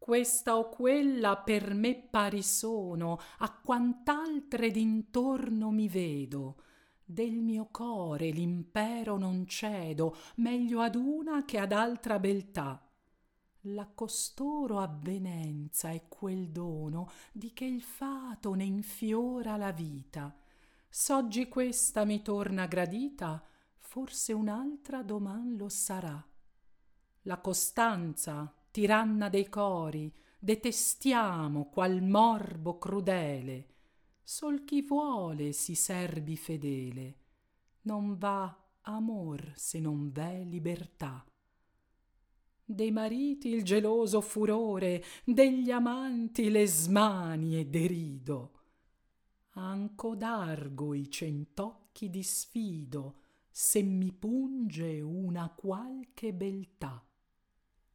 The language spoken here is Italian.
questa o quella per me pari sono, a quant'altre d'intorno mi vedo. Del mio core l'impero non cedo, meglio ad una che ad altra beltà. La costoro avvenenza è quel dono di che il fato ne infiora la vita. S'oggi questa mi torna gradita, forse un'altra doman lo sarà. La costanza, tiranna dei cori, detestiamo qual morbo crudele. Sol chi vuole si serbi fedele, non va amor se non v'è libertà. Dei mariti il geloso furore, degli amanti le smanie derido. Anco d'argo i cent'occhi disfido, se mi punge una qualche beltà.